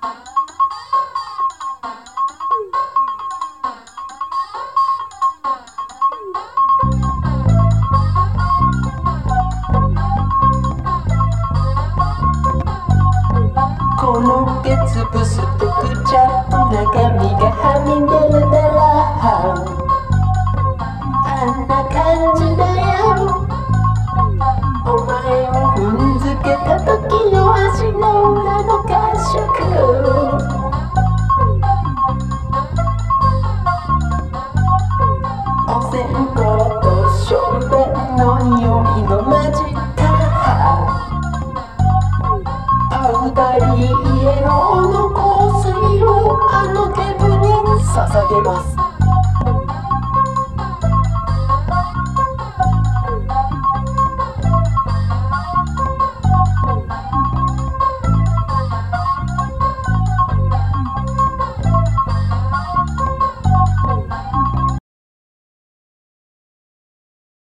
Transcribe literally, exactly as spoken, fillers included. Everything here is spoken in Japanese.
このケツブスとくちゃっと中身がはみ出るならあんな感じだよ。お前を踏んづけた時の足の裏の感触、お線香としょんべんの匂いの混じったパウダリーイエローの香水をあのデブに捧げます。